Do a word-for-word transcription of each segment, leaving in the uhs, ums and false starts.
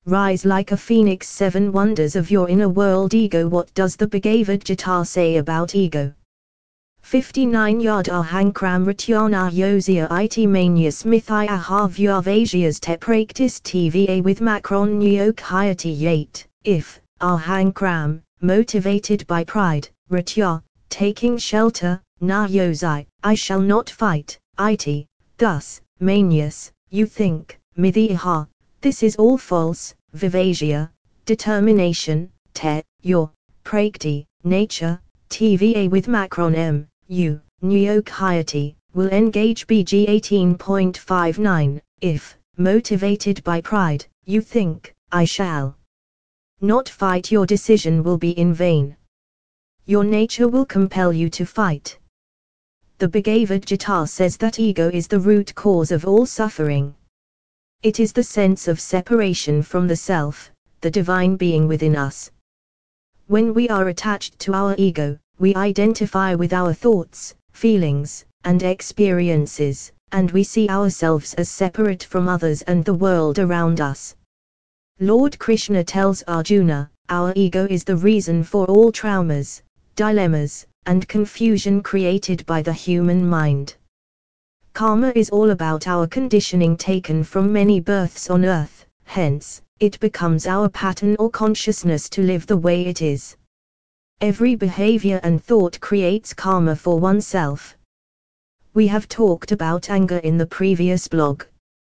rise like a phoenix. Seven wonders of your inner world. Ego. What does the Bhagavad Gita say about ego? fifty-nine Yad ahankram ratyana yosya it manius mithya havyavasias te practice tva with macron nyokhyati eight. If, ahankram, motivated by pride, ratya, taking shelter, na yosi, I shall not fight, it, thus, manius, you think, mithya, this is all false, vivasya, determination, te, your, prakti, nature, tva with macron m, you, nyokhyati, will engage. B G eighteen point five nine, if, motivated by pride, you think, I shall not fight, your decision will be in vain. Your nature will compel you to fight. The Bhagavad Gita says that ego is the root cause of all suffering. It is the sense of separation from the self, the divine being within us. When we are attached to our ego, we identify with our thoughts, feelings, and experiences, and we see ourselves as separate from others and the world around us. Lord Krishna tells Arjuna, our ego is the reason for all traumas, dilemmas, and confusion created by the human mind. Karma is all about our conditioning taken from many births on earth, hence, it becomes our pattern or consciousness to live the way it is. Every behavior and thought creates karma for oneself. We have talked about anger in the previous blog.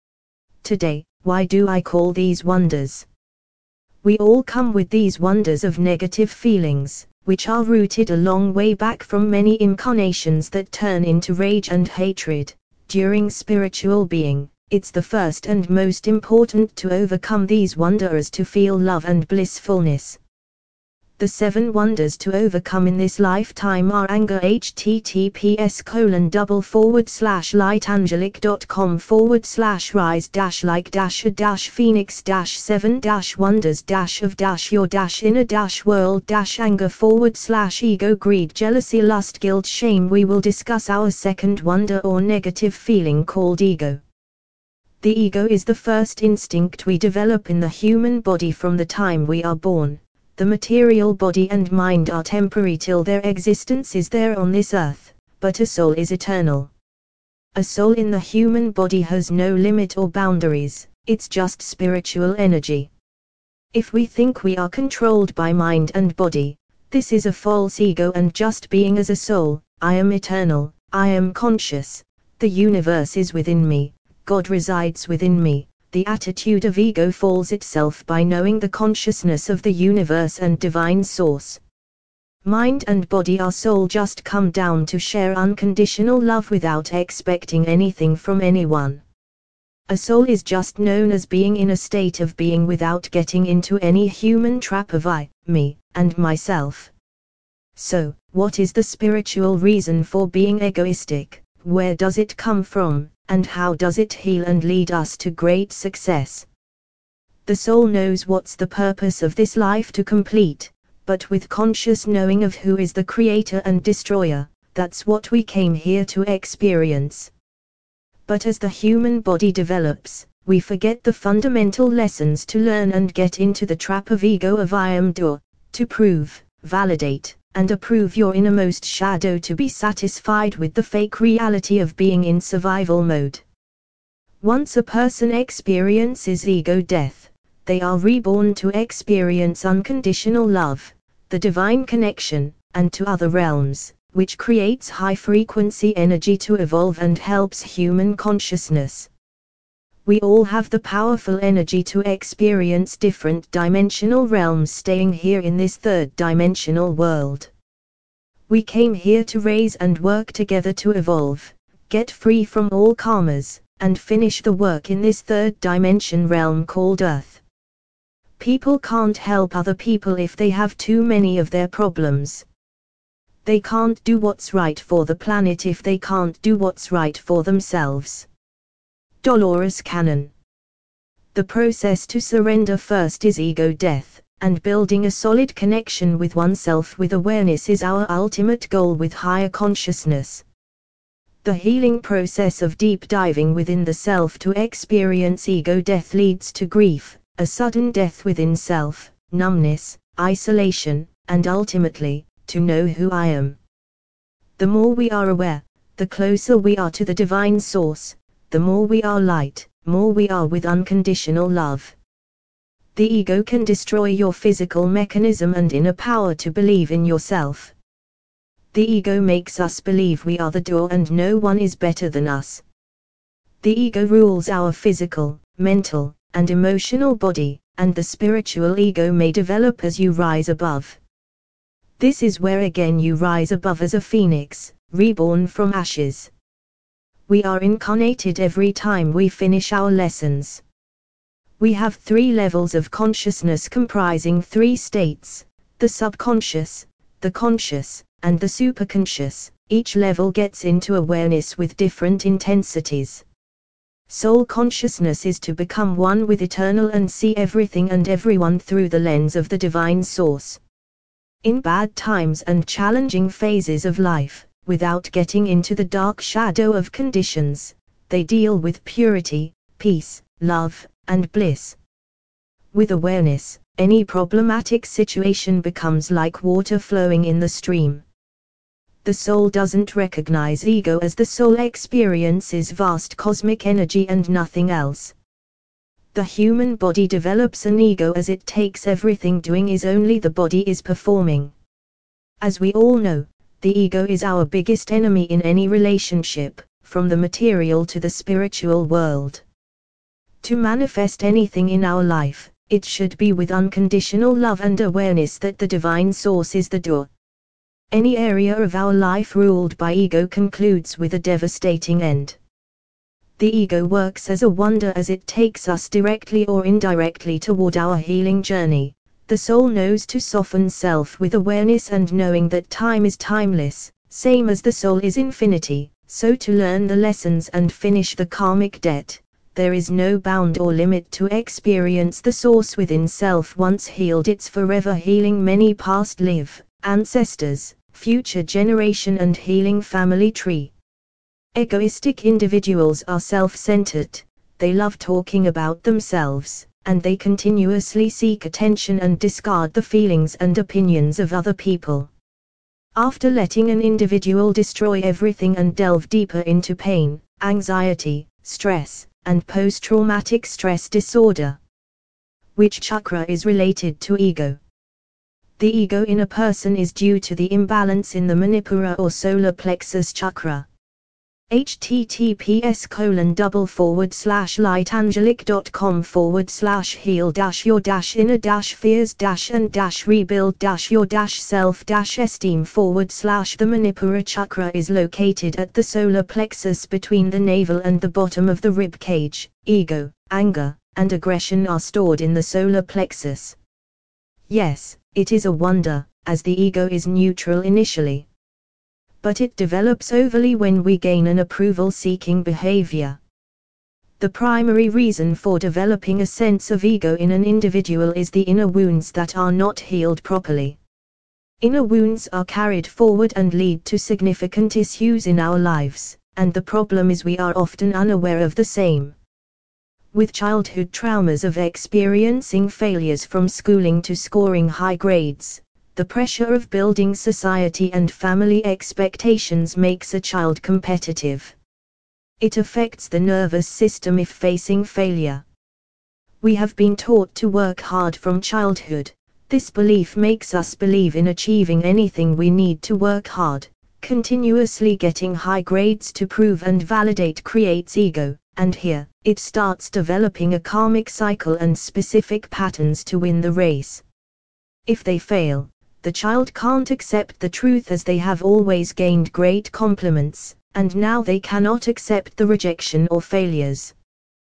Today, why do I call these wonders? We all come with these wonders of negative feelings, which are rooted a long way back from many incarnations that turn into rage and hatred. During spiritual being, it's the first and most important to overcome these wonders to feel love and blissfulness. The seven wonders to overcome in this lifetime are anger. https colon double forward slash lightangelic.com forward slash rise dash like dash a dash phoenix dash seven dash wonders dash of dash your dash inner dash world dash anger forward slash ego greed jealousy lust guilt shame. We will discuss our second wonder or negative feeling called ego. The ego is the first instinct we develop in the human body from the time we are born. The material body and mind are temporary till their existence is there on this earth, but a soul is eternal. A soul in the human body has no limit or boundaries, it's just spiritual energy. If we think we are controlled by mind and body, this is a false ego and just being as a soul. I am eternal, I am conscious, the universe is within me, God resides within me. The attitude of ego falls itself by knowing the consciousness of the universe and divine source. Mind and body are soul just come down to share unconditional love without expecting anything from anyone. A soul is just known as being in a state of being without getting into any human trap of I, me, and myself. So, what is the spiritual reason for being egoistic? Where does it come from? And how does it heal and lead us to great success? The soul knows what's the purpose of this life to complete, but with conscious knowing of who is the creator and destroyer, that's what we came here to experience. But as the human body develops, we forget the fundamental lessons to learn and get into the trap of ego of I am doer, to prove, validate, and approve your innermost shadow to be satisfied with the fake reality of being in survival mode. Once a person experiences ego death, they are reborn to experience unconditional love, the divine connection, and to other realms, which creates high-frequency energy to evolve and helps human consciousness. We all have the powerful energy to experience different dimensional realms staying here in this third dimensional world. We came here to raise and work together to evolve, get free from all karmas, and finish the work in this third dimension realm called Earth. People can't help other people if they have too many of their problems. They can't do what's right for the planet if they can't do what's right for themselves. Dolores Cannon. The process to surrender first is ego death, and building a solid connection with oneself with awareness is our ultimate goal with higher consciousness. The healing process of deep diving within the self to experience ego death leads to grief, a sudden death within self, numbness, isolation, and ultimately, to know who I am. The more we are aware, the closer we are to the divine source, the more we are light, more we are with unconditional love. The ego can destroy your physical mechanism and inner power to believe in yourself. The ego makes us believe we are the door and no one is better than us. The ego rules our physical, mental, and emotional body, and the spiritual ego may develop as you rise above. This is where again you rise above as a phoenix, reborn from ashes. We are incarnated every time we finish our lessons. We have three levels of consciousness comprising three states, the subconscious, the conscious, and the superconscious. Each level gets into awareness with different intensities. Soul consciousness is to become one with eternal and see everything and everyone through the lens of the divine source. In bad times and challenging phases of life, without getting into the dark shadow of conditions, they deal with purity, peace, love, and bliss. With awareness, any problematic situation becomes like water flowing in the stream. The soul doesn't recognize ego as the soul experiences vast cosmic energy and nothing else. The human body develops an ego as it takes everything doing is only the body is performing. As we all know, the ego is our biggest enemy in any relationship, from the material to the spiritual world. To manifest anything in our life, it should be with unconditional love and awareness that the divine source is the door. Any area of our life ruled by ego concludes with a devastating end. The ego works as a wonder as it takes us directly or indirectly toward our healing journey. The soul knows to soften self with awareness and knowing that time is timeless, same as the soul is infinity, so to learn the lessons and finish the karmic debt. There is no bound or limit to experience the source within self once healed. It's forever healing many past live, ancestors, future generation and healing family tree. Egoistic individuals are self-centered, they love talking about themselves, and they continuously seek attention and discard the feelings and opinions of other people. After letting an individual destroy everything and delve deeper into pain, anxiety, stress, and post-traumatic stress disorder. Which chakra is related to ego? The ego in a person is due to the imbalance in the Manipura or solar plexus chakra. https colon double forward slash lightangelic.com forward slash heal dash your dash inner dash fears dash and dash rebuild dash your dash self dash esteem forward slash. The Manipura chakra is located at the solar plexus between the navel and the bottom of the rib cage. Ego, anger, and aggression are stored in the solar plexus. Yes, it is a wonder, as the ego is neutral initially. But it develops overly when we gain an approval-seeking behavior. The primary reason for developing a sense of ego in an individual is the inner wounds that are not healed properly. Inner wounds are carried forward and lead to significant issues in our lives, and the problem is we are often unaware of the same. With childhood traumas of experiencing failures from schooling to scoring high grades, the pressure of building society and family expectations makes a child competitive. It affects the nervous system if facing failure. We have been taught to work hard from childhood. This belief makes us believe in achieving anything we need to work hard. Continuously getting high grades to prove and validate creates ego, and here, it starts developing a karmic cycle and specific patterns to win the race. If they fail, the child can't accept the truth as they have always gained great compliments, and now they cannot accept the rejection or failures.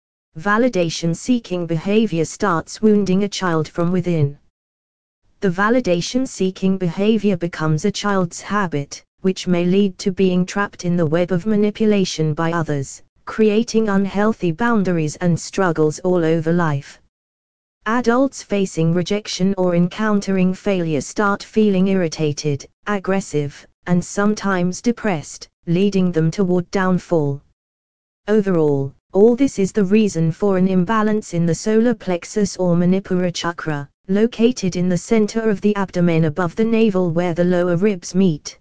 Validation-seeking behavior starts wounding a child from within. The validation-seeking behavior becomes a child's habit, which may lead to being trapped in the web of manipulation by others, creating unhealthy boundaries and struggles all over life. Adults facing rejection or encountering failure start feeling irritated, aggressive, and sometimes depressed, leading them toward downfall. Overall, All this is the reason for an imbalance in the solar plexus or Manipura chakra, located in the center of the abdomen above the navel where the lower ribs meet.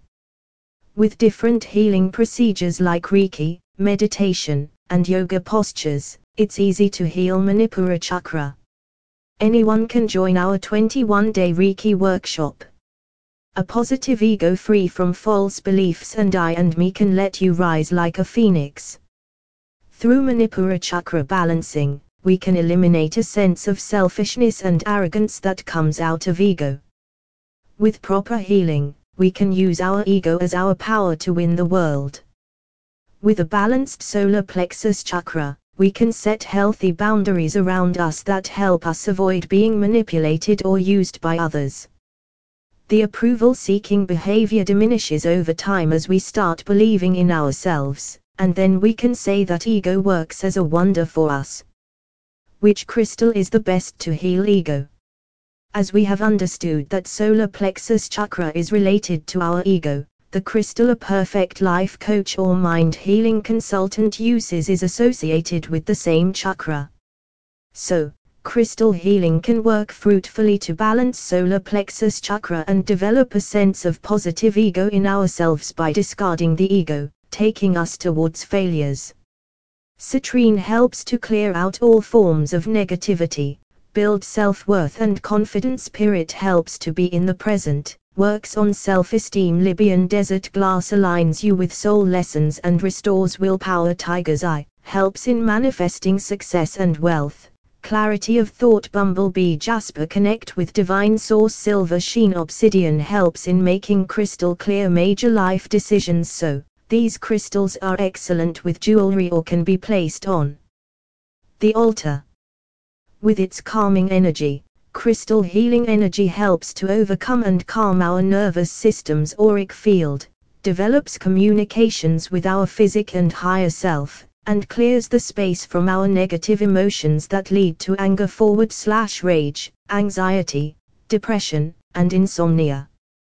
With different healing procedures like Reiki, meditation, and yoga postures, it's easy to heal Manipura chakra. Anyone can join our twenty-one day Reiki workshop. A positive ego free from false beliefs and I and me can let you rise like a phoenix. Through Manipura chakra balancing, we can eliminate a sense of selfishness and arrogance that comes out of ego. With proper healing, we can use our ego as our power to win the world. With a balanced solar plexus chakra, we can set healthy boundaries around us that help us avoid being manipulated or used by others. The approval-seeking behavior diminishes over time as we start believing in ourselves, and then we can say that ego works as a wonder for us. Which crystal is the best to heal ego? As we have understood that solar plexus chakra is related to our ego, the crystal a perfect life coach or mind healing consultant uses is associated with the same chakra. So, crystal healing can work fruitfully to balance solar plexus chakra and develop a sense of positive ego in ourselves by discarding the ego, taking us towards failures. Citrine helps to clear out all forms of negativity, build self-worth and confidence. Spirit helps to be in the present, works on self-esteem. Libyan desert glass aligns you with soul lessons and restores willpower. Tiger's eye helps in manifesting success and wealth. Clarity of thought. Bumblebee jasper connect with divine source. Silver sheen obsidian helps in making crystal clear major life decisions. So, these crystals are excellent with jewelry or can be placed on the altar. With its calming energy, crystal healing energy helps to overcome and calm our nervous system's auric field, develops communications with our physic and higher self, and clears the space from our negative emotions that lead to anger forward slash rage, anxiety, depression, and insomnia.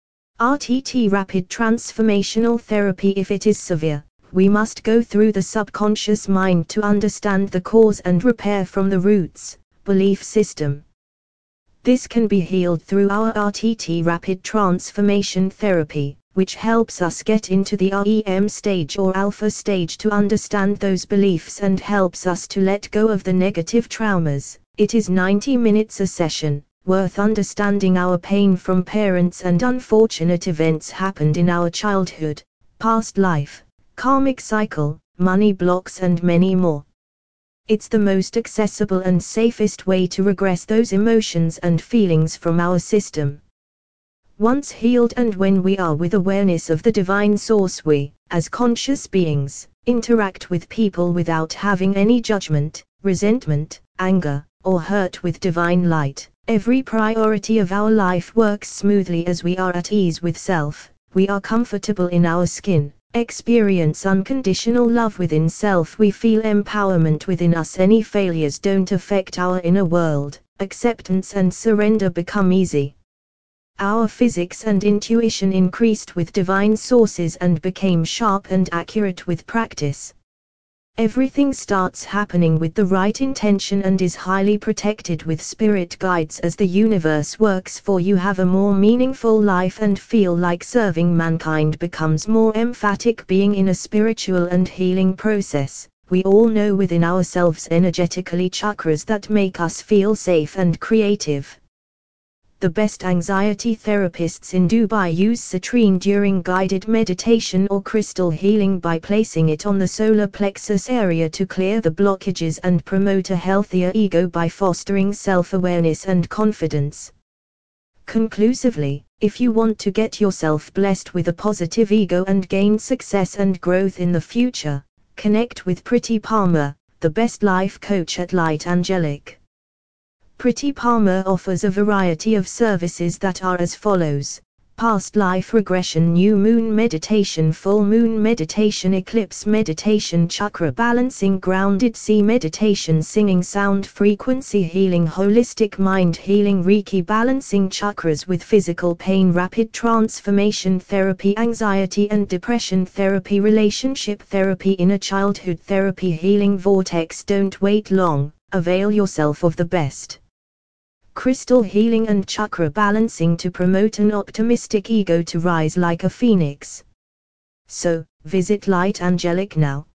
R T T Rapid Transformational Therapy. If it is severe, we must go through the subconscious mind to understand the cause and repair from the roots, belief system. This can be healed through our R T T Rapid Transformation Therapy, which helps us get into the R E M stage or alpha stage to understand those beliefs and helps us to let go of the negative traumas. It is ninety minutes a session, worth understanding our pain from parents and unfortunate events happened in our childhood, past life, karmic cycle, money blocks and many more. It's the most accessible and safest way to regress those emotions and feelings from our system. Once healed and when we are with awareness of the divine source, we, as conscious beings, interact with people without having any judgment, resentment, anger, or hurt with divine light. Every priority of our life works smoothly as we are at ease with self, we are comfortable in our skin, experience unconditional love within self, we feel empowerment within us. Any failures don't affect our inner world, acceptance and surrender become easy. Our physics and intuition increased with divine sources and became sharp and accurate with practice. Everything starts happening with the right intention and is highly protected with spirit guides as the universe works for you. Have a more meaningful life and feel like serving mankind becomes more emphatic. Being in a spiritual and healing process, we all know within ourselves energetically chakras that make us feel safe and creative. The best anxiety therapists in Dubai use citrine during guided meditation or crystal healing by placing it on the solar plexus area to clear the blockages and promote a healthier ego by fostering self-awareness and confidence. Conclusively, if you want to get yourself blessed with a positive ego and gain success and growth in the future, connect with Priti Palmer, the best life coach at Light Angelic. Priti Palmer offers a variety of services that are as follows: past life regression, new moon meditation, full moon meditation, eclipse meditation, chakra balancing, grounded sea meditation, singing sound frequency healing, holistic mind healing, Reiki balancing chakras with physical pain, rapid transformation therapy, anxiety and depression therapy, relationship therapy, inner childhood therapy, healing vortex. Don't wait long, avail yourself of the best. Crystal healing and chakra balancing to promote an optimistic ego to rise like a phoenix. So, visit Light Angelic now.